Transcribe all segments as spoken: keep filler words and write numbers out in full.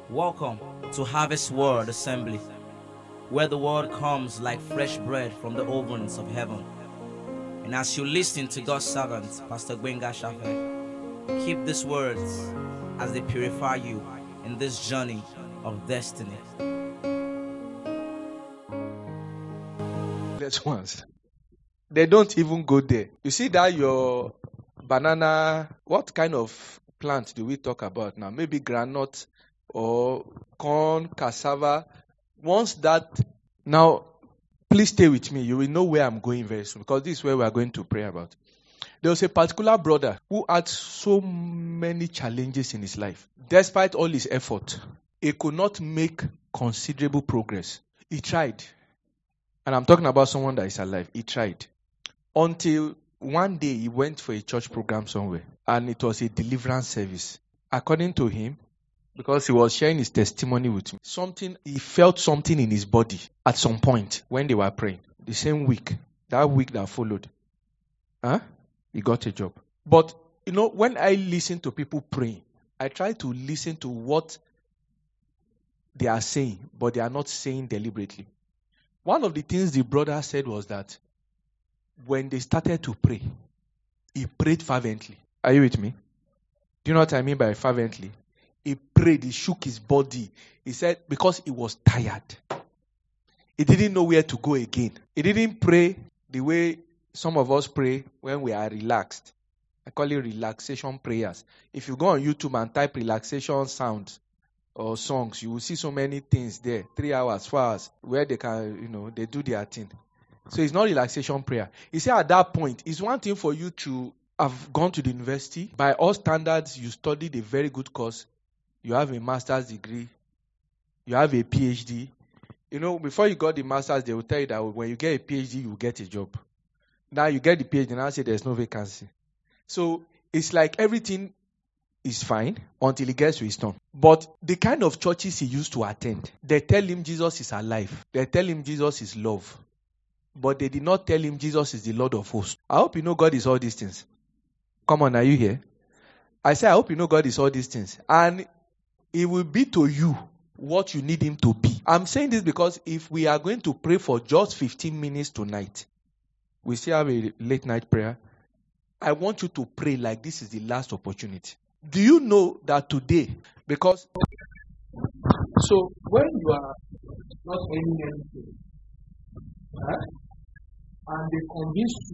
Welcome to Harvest Word Assembly, where the word comes like fresh bread from the ovens of heaven. And as you listen to God's servant, Pastor Gbenga Shafe, keep these words as they purify you in this journey of destiny. Let's once. They don't even go there. You see that your banana, what kind of plant do we talk about now? Maybe granite or corn, cassava. Once that, now, please stay with me. You will know where I'm going very soon because this is where we are going to pray about. There was a particular brother who had so many challenges in his life. Despite all his effort, he could not make considerable progress. He tried. And I'm talking about someone that is alive. He tried. Until one day he went for a church program somewhere. And it was a deliverance service. According to him, because he was sharing his testimony with me, something, he felt something in his body at some point when they were praying. The same week, that week that followed, huh? He got a job. But, you know, when I listen to people praying, I try to listen to what they are saying, but they are not saying deliberately. One of the things the brother said was that when they started to pray, he prayed fervently. Are you with me? Do you know what I mean by fervently? He prayed, he shook his body. He said, because he was tired. He didn't know where to go again. He didn't pray the way some of us pray when we are relaxed. I call it relaxation prayers. If you go on YouTube and type relaxation sounds or songs, you will see so many things there. Three hours, four hours, where they can, you know, they do their thing. So it's not relaxation prayer. He said at that point, it's one thing for you to have gone to the university. By all standards, you studied a very good course. You have a master's degree. You have a PhD. You know, before you got the master's, they will tell you that when you get a PhD, you will get a job. Now you get the PhD, and I say there's no vacancy. So it's like everything is fine until he gets to his turn. But the kind of churches he used to attend, they tell him Jesus is alive. They tell him Jesus is love. But they did not tell him Jesus is the Lord of hosts. I hope you know God is all these things. Come on, are you here? I say, I hope you know God is all these things. And it will be to you what you need him to be. I'm saying this because if we are going to pray for just fifteen minutes tonight, we still have a late night prayer. I want you to pray like this is the last opportunity. Do you know that today, because, so when you are not earning anything, huh? And they convinced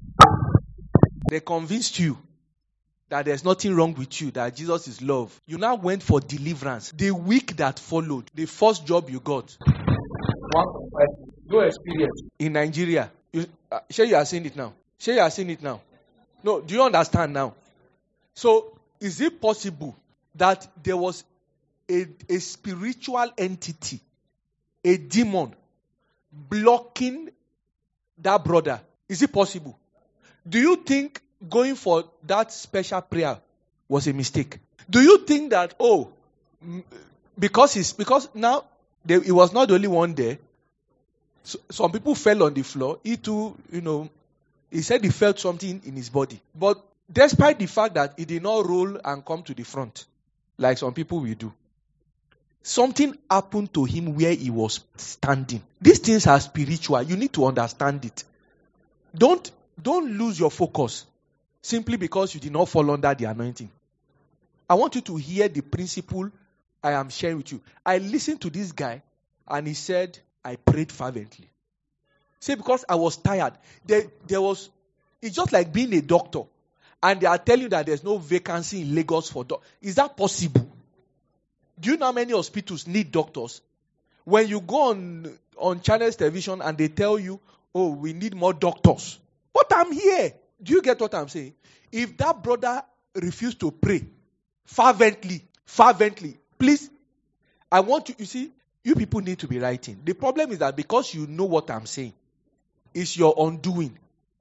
you, they convinced you that there's nothing wrong with you, that Jesus is love. You now went for deliverance. The week that followed, the first job you got, one point five, no experience in Nigeria. You, uh, sure you are seeing it now. Sure you are seeing it now. No, do you understand now? So, is it possible that there was a, a spiritual entity, a demon, blocking that brother? Is it possible? Do you think going for that special prayer was a mistake? Do you think that, oh, because he's, because now they, he was not the only one there. So, some people fell on the floor. He too, you know, he said he felt something in his body. But despite the fact that he did not roll and come to the front, like some people will do, something happened to him where he was standing. These things are spiritual. You need to understand it. Don't, don't lose your focus simply because you did not fall under the anointing. I want you to hear the principle I am sharing with you. I listened to this guy and he said, I prayed fervently. Say, because I was tired. There, there was, it's just like being a doctor. And they are telling you that there's no vacancy in Lagos for doctors. Is that possible? Do you know how many hospitals need doctors? When you go on, on Channels Television and they tell you, oh, we need more doctors. But I'm here. Do you get what I'm saying? If that brother refused to pray fervently, fervently, please, I want you, you see, you people need to be writing. The problem is that because you know what I'm saying, it's your undoing.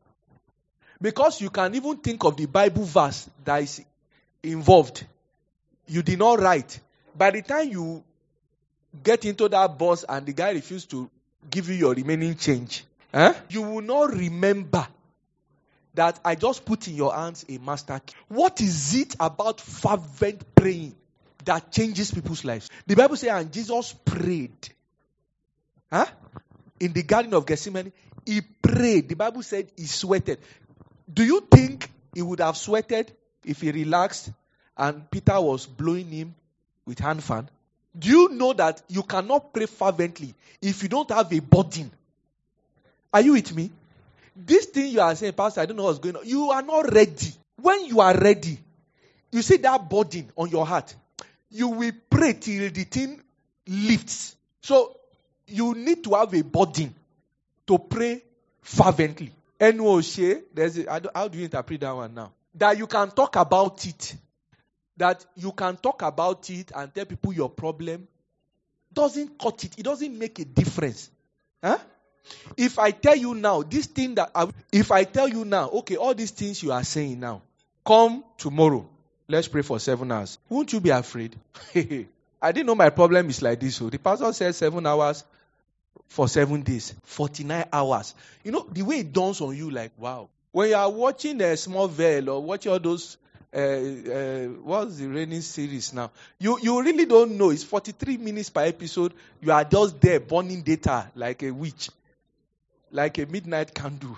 Because you can even think of the Bible verse that is involved. You did not write. By the time you get into that bus and the guy refused to give you your remaining change, eh, you will not remember that I just put in your hands a master key. What is it about fervent praying that changes people's lives. The Bible says, and Jesus prayed. Huh? In the Garden of Gethsemane, he prayed. The Bible said he sweated. Do you think he would have sweated if he relaxed and Peter was blowing him with hand fan? Do you know that you cannot pray fervently if you don't have a burden? Are you with me? This thing you are saying, Pastor, I don't know what's going on. You are not ready. When you are ready, you see that burden on your heart. You will pray till the thing lifts. So, you need to have a burden to pray fervently. N O she, there's a, how do you interpret that one now? That you can talk about it. That you can talk about it and tell people your problem. Doesn't cut it. It doesn't make a difference. Huh? If I tell you now, this thing that, I, if I tell you now, okay, all these things you are saying now, come tomorrow, let's pray for seven hours. Won't you be afraid? I didn't know my problem is like this. So the pastor said seven hours for seven days, forty-nine hours. You know, the way it dawns on you, like, wow. When you are watching a Small Veil or watching all those, uh, uh, what's the raining series now? You you really don't know. It's forty-three minutes per episode. You are just there burning data like a witch. Like a midnight candle.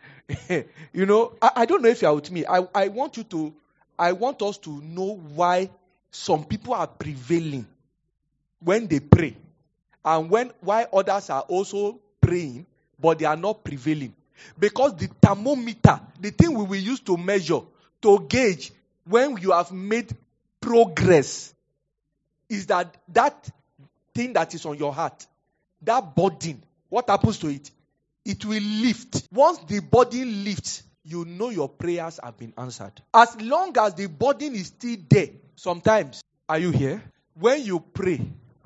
You know, I, I don't know if you are with me. I, I want you to, I want us to know why some people are prevailing when they pray. And when why others are also praying, but they are not prevailing. Because the thermometer, the thing we will use to measure, to gauge when you have made progress, is that that thing that is on your heart, that burden, what happens to it? It will lift. Once the burden lifts, you know your prayers have been answered. As long as the burden is still there, sometimes, are you here? When you pray,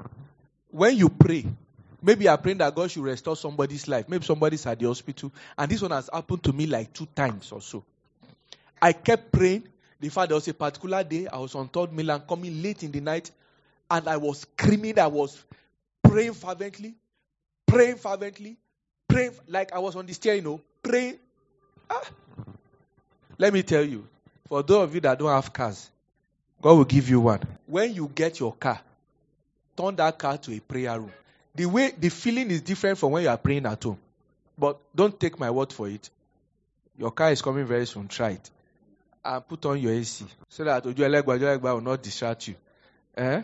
when you pray, maybe you are praying that God should restore somebody's life. Maybe somebody's at the hospital, and this one has happened to me like two times or so. I kept praying. In fact, there was a particular day, I was on Third Milan, coming late in the night, and I was screaming. I was praying fervently, praying fervently. Praying like I was on the stair, you know, praying. Ah. Let me tell you, for those of you that don't have cars, God will give you one. When you get your car, turn that car to a prayer room. The way, the feeling is different from when you are praying at home. But don't take my word for it. Your car is coming very soon. Try it. And put on your A C so that Ojo Elegba, Ojo Elegba will not distract you. Eh?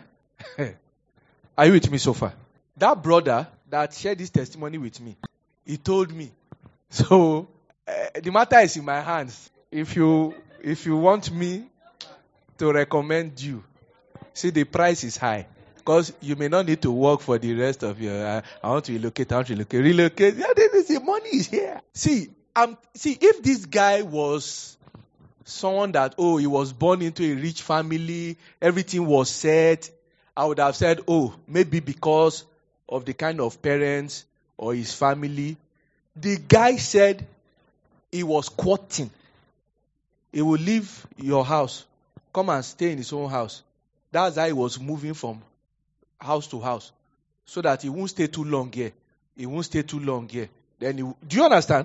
Are you with me so far? That brother that shared this testimony with me, he told me. So, uh, the matter is in my hands. If you if you want me to recommend you, see the price is high. Because you may not need to work for the rest of your, uh, I want to relocate, I want to relocate, relocate. Yeah, then the money is here. See, um, see, if this guy was someone that, oh, he was born into a rich family, everything was set, I would have said, oh, maybe because of the kind of parents or his family. The guy said he was quoting. He will leave your house, come and stay in his own house. That's how he was moving from house to house, so that he won't stay too long here. He won't stay too long here. Then, he, do you understand?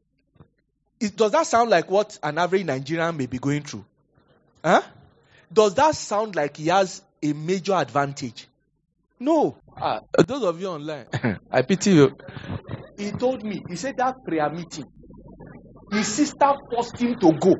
It, does that sound like what an average Nigerian may be going through? Huh? Does that sound like he has a major advantage? No. Ah, those of you online, I pity you. He told me, he said that prayer meeting, his sister forced him to go.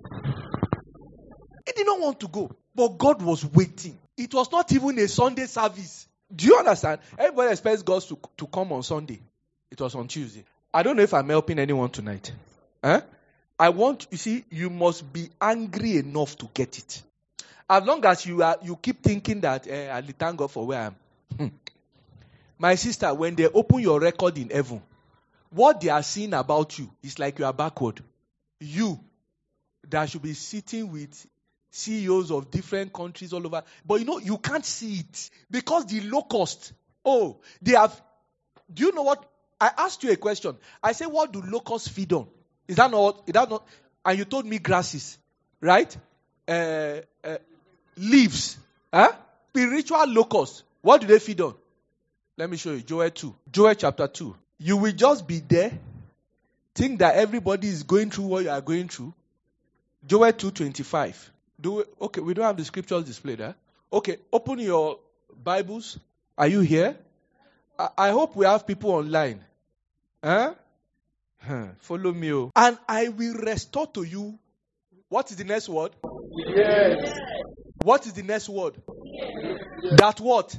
He did not want to go, but God was waiting. It was not even a Sunday service. Do you understand? Everybody expects God to, to come on Sunday. It was on Tuesday. I don't know if I'm helping anyone tonight. Huh? I want, you see, you must be angry enough to get it. As long as you are, you keep thinking that, eh, I thank God for where I am. Hmm. My sister, when they open your record in heaven, what they are seeing about you is like you are backward. You that should be sitting with C E Os of different countries all over. But you know, you can't see it. Because the low cost, oh, they have, do you know what? I asked you a question. I said, what do locusts feed on? Is that not, is that not, and you told me grasses, right? Uh, uh, leaves. Huh? Spiritual locusts. What do they feed on? Let me show you. Joel two. Joel chapter two. You will just be there, think that everybody is going through what you are going through. Joel two twenty-five. Do we, okay, we don't have the scriptures displayed, huh? Okay, open your Bibles. Are you here? I, I hope we have people online. Huh? Huh. Follow me. Oh. And I will restore to you. What is the next word? Yes. What is the next word? That what?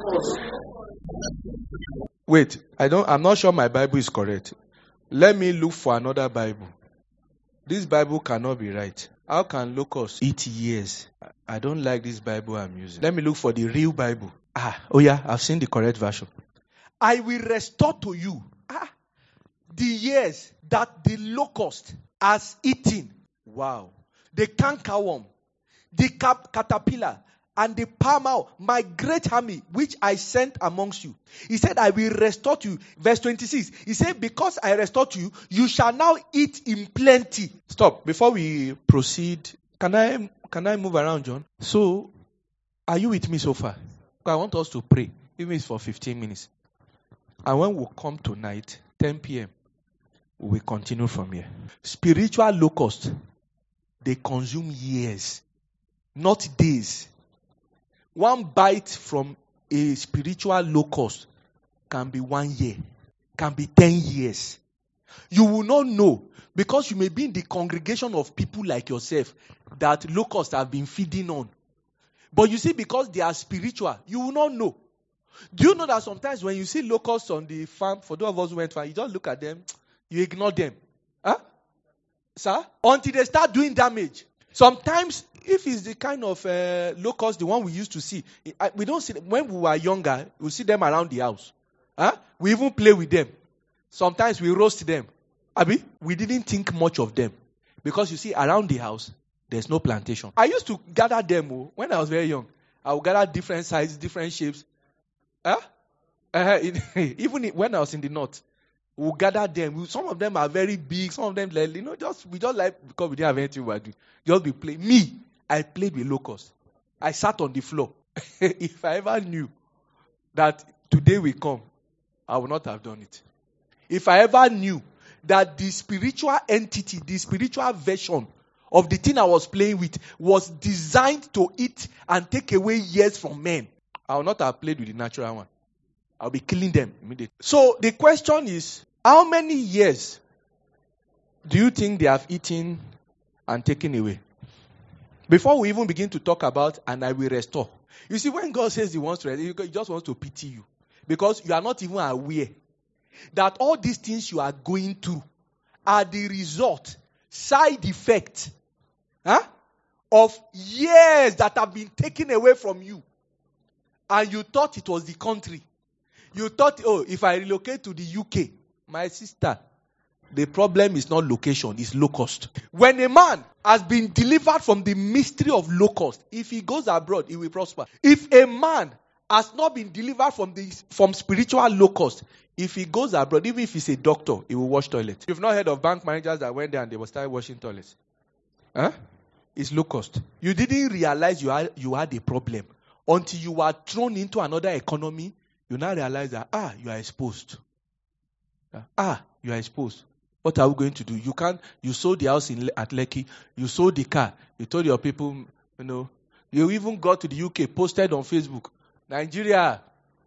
Wait, I don't I'm not sure my Bible is correct. Let me look for another Bible. This Bible cannot be right. How can locusts eat years? I don't like this Bible I'm using. Let me look for the real Bible. Ah, oh yeah, I've seen the correct version. I will restore to you ah, the years that the locust has eaten. Wow. The cankerworm, the cap- caterpillar, and the palmer, my great army, which I sent amongst you. He said, I will restore to you. Verse twenty-six. He said, because I restore to you, you shall now eat in plenty. Stop. Before we proceed, can I can I move around, John? So, are you with me so far? I want us to pray, even if it's for fifteen minutes. And when we come tonight, ten p.m., we will continue from here. Spiritual locusts, they consume years, not days. One bite from a spiritual locust can be one year, can be ten years. You will not know because you may be in the congregation of people like yourself that locusts have been feeding on. But you see, because they are spiritual, you will not know. Do you know that sometimes when you see locusts on the farm, for those of us who went farm, you just look at them, you ignore them. Huh? Sir? Until they start doing damage. Sometimes, if it's the kind of uh, locust, the one we used to see, we don't see them. When we were younger, we see them around the house. Huh? We even play with them. Sometimes we roast them. Abi, we didn't think much of them. Because you see, around the house, there's no plantation. I used to gather them oh, when I was very young. I would gather different sizes, different shapes. Huh? Uh, in, even when I was in the north, we we'll gather them. Some of them are very big. Some of them, like, you know, just we just like because we didn't have anything to do. Just be playing. Me, I played with locusts. I sat on the floor. If I ever knew that today will come, I would not have done it. If I ever knew that the spiritual entity, the spiritual version of the thing I was playing with was designed to eat and take away years from men, I would not have played with the natural one. I'll be killing them immediately. So the question is, how many years do you think they have eaten and taken away? Before we even begin to talk about, and I will restore. You see, when God says he wants to restore, he just wants to pity you. Because you are not even aware that all these things you are going through are the result, side effect, huh, of years that have been taken away from you. And you thought it was the country. You thought, oh, if I relocate to the U K, my sister, the problem is not location, it's locust. When a man has been delivered from the mystery of locust, if he goes abroad, he will prosper. If a man has not been delivered from the from spiritual locust, if he goes abroad, even if he's a doctor, he will wash toilets. You've not heard of bank managers that went there and they will start washing toilets. Huh? It's locust. You didn't realize you had, you had a problem until you were thrown into another economy. You now realize that, ah, you are exposed. Ah, you are exposed. What are we going to do? You can't, you sold the house in at Lekki, you sold the car, you told your people, you know, you even got to the U K, posted on Facebook, Nigeria,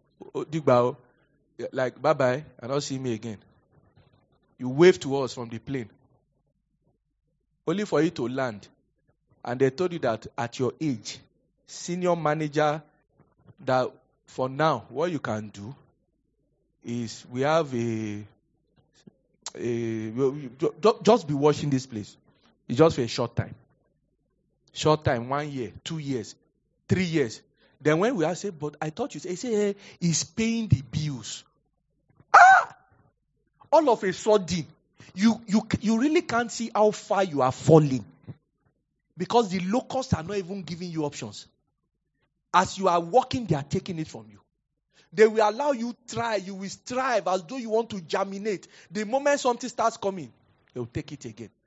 like, bye-bye, and not see me again. You waved to us from the plane. Only for you to land. And they told you that at your age, senior manager, that for now, what you can do is we have a, a just be watching this place. It's just for a short time. Short time, one year, two years, three years. Then when we are saying, but I thought you say, say hey, he's paying the bills. Ah! All of a sudden, you, you, you really can't see how far you are falling. Because the locusts are not even giving you options. As you are walking, they are taking it from you. They will allow you try. You will strive as though you want to germinate. The moment something starts coming, they will take it again.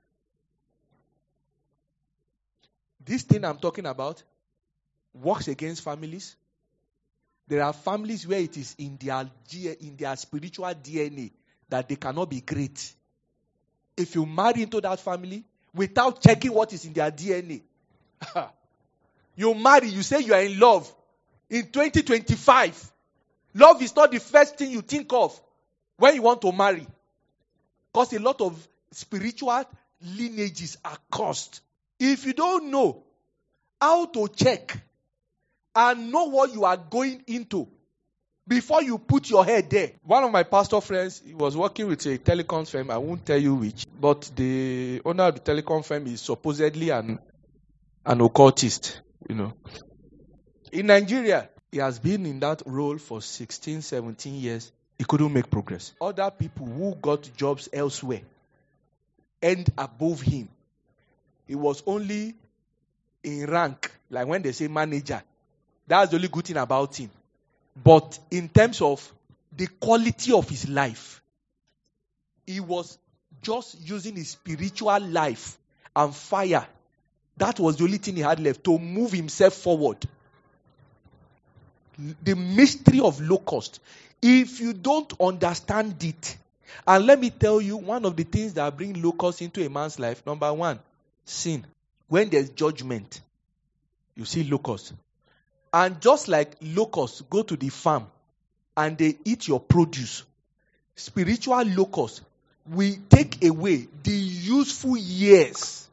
This thing I'm talking about works against families. There are families where it is in their in their spiritual D N A that they cannot be great. If you marry into that family without checking what is in their D N A, You marry, you say you are in love. In twenty twenty-five, love is not the first thing you think of when you want to marry. Because a lot of spiritual lineages are cursed. If you don't know how to check and know what you are going into before you put your head there. One of my pastor friends, he was working with a telecom firm. I won't tell you which. But the owner of the telecom firm is supposedly an, an occultist. You know. In Nigeria, he has been in that role for sixteen, seventeen years. He couldn't make progress. Other people who got jobs elsewhere end above him. He was only in rank, like when they say manager. That's the only good thing about him. But in terms of the quality of his life, he was just using his spiritual life and fire. That was the only thing he had left to move himself forward. The mystery of locust. If you don't understand it, and let me tell you, one of the things that bring locust into a man's life, number one, sin. When there's judgment, you see locust. And just like locusts go to the farm and they eat your produce, spiritual locusts will take away the useful years.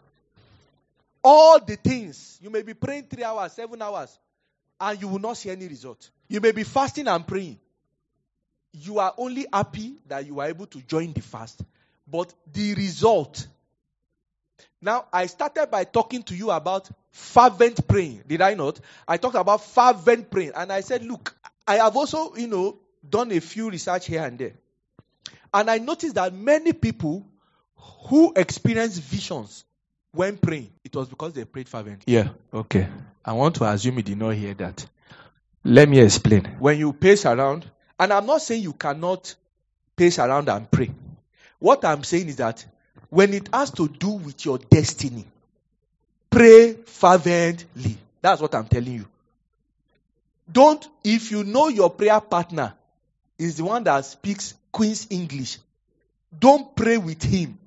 All the things. You may be praying three hours, seven hours, and you will not see any result. You may be fasting and praying. You are only happy that you are able to join the fast. But the result. Now, I started by talking to you about fervent praying. Did I not? I talked about fervent praying. And I said, look, I have also, you know, done a few research here and there. And I noticed that many people who experience visions when praying, it was because they prayed fervently. Yeah, okay. I want to assume you did not hear that. Let me explain. When you pace around, and I'm not saying you cannot pace around and pray. What I'm saying is that when it has to do with your destiny, pray fervently. That's what I'm telling you. Don't, if you know your prayer partner is the one that speaks Queen's English, don't pray with him.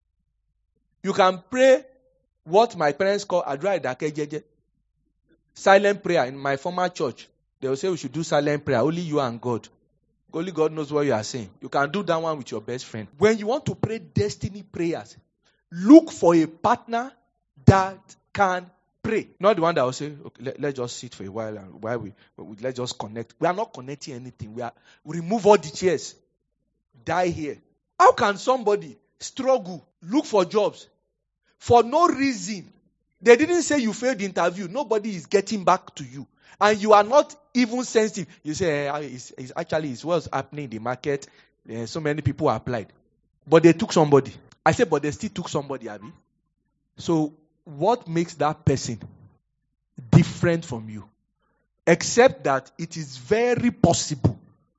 You can pray what my parents call Adra Idakejeje. Silent prayer. In my former church, they will say we should do silent prayer. Only you and God. Only God knows what you are saying. You can do that one with your best friend. When you want to pray destiny prayers, look for a partner that can pray. Not the one that will say, okay, let, let's just sit for a while and while we, we let's just connect. We are not connecting anything. We are we remove all the chairs. Die here. How can somebody struggle, look for jobs for no reason? They didn't say you failed the interview. Nobody is getting back to you. And you are not even sensitive. You say, eh, it's, it's actually, it's what's happening in the market. Eh, so many people applied. But they took somebody. I said, but they still took somebody, Abby. So, what makes that person different from you? Except that it is very possible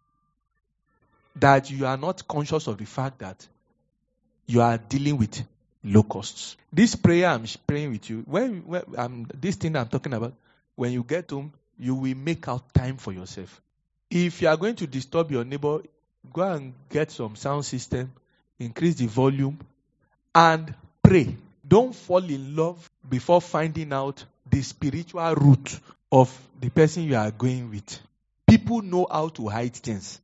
that you are not conscious of the fact that you are dealing with locusts. This prayer I'm praying with you, when, when um, this thing I'm talking about, when you get home, you will make out time for yourself. If you are going to disturb your neighbor, go and get some sound system, increase the volume, and pray. Don't fall in love before finding out the spiritual root of the person you are going with. People know how to hide things.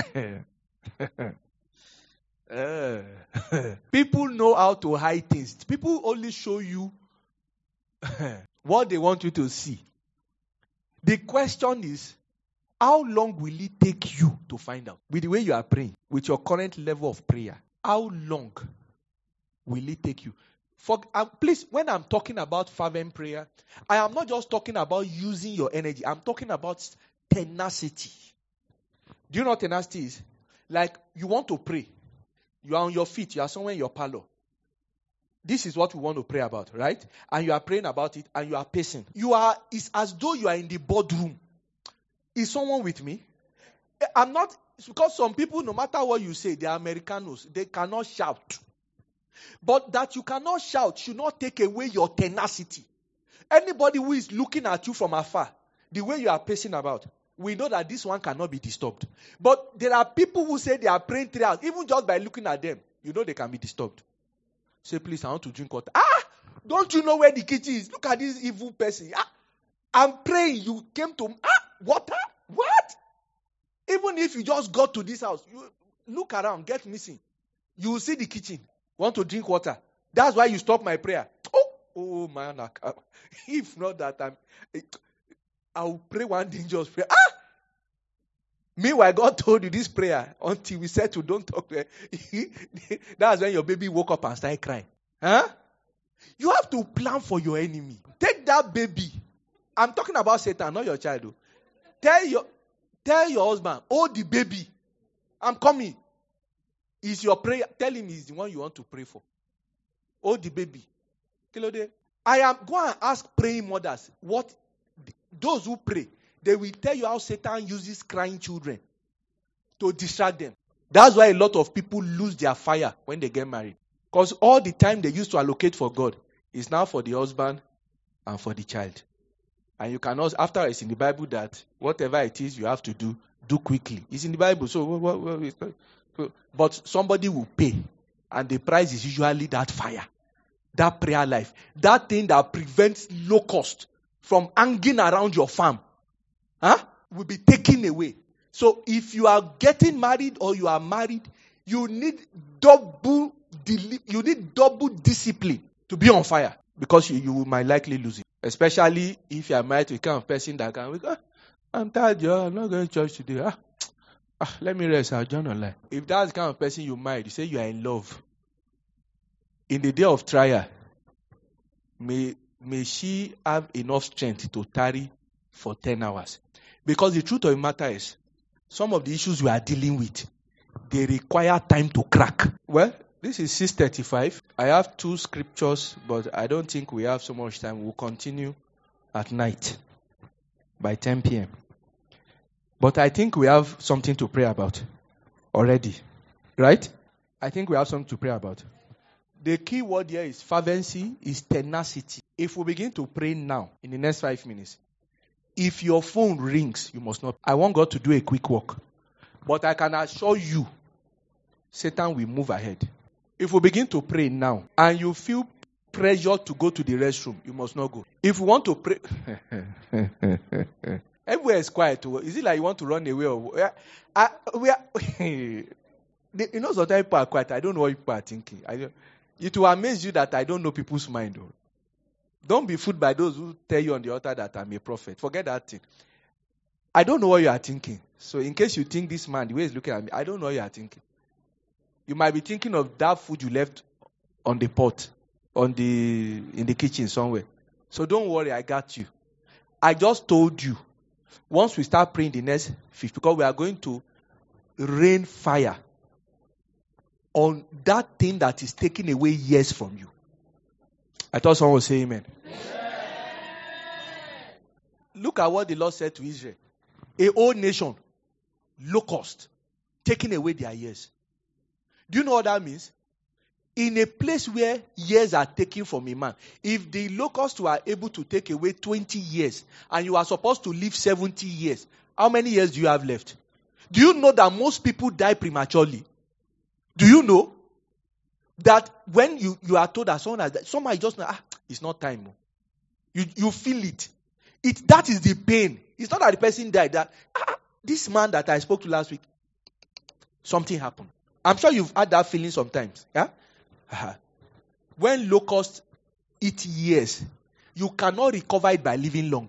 uh, people know how to hide things. People only show you what they want you to see. The question is, how long will it take you to find out? With the way you are praying, with your current level of prayer, how long will it take you? For, um, please, when I'm talking about fervent prayer, I am not just talking about using your energy. I'm talking about tenacity. Do you know what tenacity is? Like, you want to pray. You are on your feet. You are somewhere in your parlor. This is what we want to pray about, right? And you are praying about it and you are pacing. You are, it's as though you are in the boardroom. Is someone with me? I'm not, because some people, no matter what you say, they are Americanos. They cannot shout. But that you cannot shout should not take away your tenacity. Anybody who is looking at you from afar, the way you are pacing about, we know that this one cannot be disturbed. But there are people who say they are praying three hours. Even just by looking at them, you know they can be disturbed. Say, please, I want to drink water. Ah! Don't you know where the kitchen is? Look at this evil person. Ah! I'm praying. You came to ah water? What? Even if you just got to this house, you look around, get missing. You will see the kitchen. Want to drink water? That's why you stop my prayer. Oh, oh man! I can't. If not that time, I will pray one dangerous prayer. Ah! Meanwhile, God told you this prayer until we said to don't talk to her. That's when your baby woke up and started crying. Huh? You have to plan for your enemy. Take that baby. I'm talking about Satan, not your child. Though. Tell your tell your husband, hold the baby. I'm coming. Is your prayer. Tell him he's the one you want to pray for. Hold the baby. Kilode. I am going to ask praying mothers what those who pray. They will tell you how Satan uses crying children to distract them. That's why a lot of people lose their fire when they get married. Because all the time they used to allocate for God is now for the husband and for the child. And you cannot, after it's in the Bible that whatever it is you have to do, do quickly. It's in the Bible. So, what, what, what, but somebody will pay. And the price is usually that fire, that prayer life, that thing that prevents locust from hanging around your farm. Huh? Will be taken away. So if you are getting married or you are married, you need double you need double discipline to be on fire because you, you might likely lose it. Especially if you are married to a kind of person that can, ah, I'm tired, yo, I'm not going to church today. Ah, ah, let me rest. I'll join online. If that's the kind of person you married, you say you are in love. In the day of trial, may may she have enough strength to tarry for ten hours. Because the truth of the matter is, some of the issues we are dealing with, they require time to crack. Well, this is six thirty-five. I have two scriptures, but I don't think we have so much time. We'll continue at night by ten p.m. But I think we have something to pray about already. Right? I think we have something to pray about. The key word here is fervency, is tenacity. If we begin to pray now, in the next five minutes, if your phone rings, you must not. I want God to do a quick work. But I can assure you, Satan will move ahead. If we begin to pray now, and you feel pressure to go to the restroom, you must not go. If you want to pray... Everywhere is quiet. Is it like you want to run away? Or, I, we are, you know, sometimes people are quiet. I don't know what people are thinking. I, it will amaze you that I don't know people's mind. Though. Don't be fooled by those who tell you on the altar that I'm a prophet. Forget that thing. I don't know what you are thinking. So in case you think this man, the way he's looking at me, I don't know what you are thinking. You might be thinking of that food you left on the pot, on the in the kitchen somewhere. So don't worry, I got you. I just told you, once we start praying the next fifth, because we are going to rain fire on that thing that is taking away years from you. I thought someone would say amen. Amen. Look at what the Lord said to Israel. A whole nation, locust, taking away their years. Do you know what that means? In a place where years are taken from a man, if the locusts were able to take away twenty years and you are supposed to live seventy years, how many years do you have left? Do you know that most people die prematurely? Do you know that when you, you are told that someone has died, somebody just know, ah, it's not time. You you feel it. It that is the pain. It's not that the person died. That ah, this man that I spoke to last week, something happened. I'm sure you've had that feeling sometimes. Yeah. Uh-huh. When locusts eat years, you cannot recover it by living long.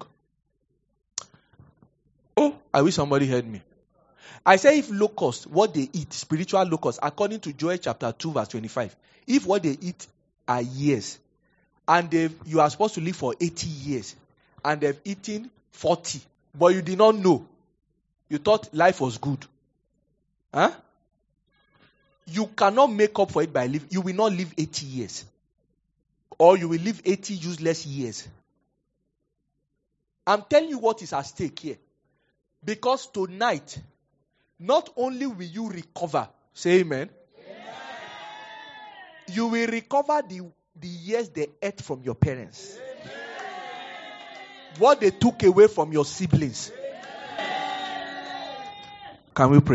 Oh, I wish somebody heard me. I say if locusts, what they eat, spiritual locusts, according to Joel chapter two verse twenty-five, if what they eat are years, and you are supposed to live for eighty years, and they've eaten forty, but you did not know, you thought life was good. Huh? You cannot make up for it by living. You will not live eighty years. Or you will live eighty useless years. I'm telling you what is at stake here. Because tonight, not only will you recover, say amen. Amen. You will recover the, the years they ate from your parents. Amen. What they took away from your siblings. Amen. Can we pray?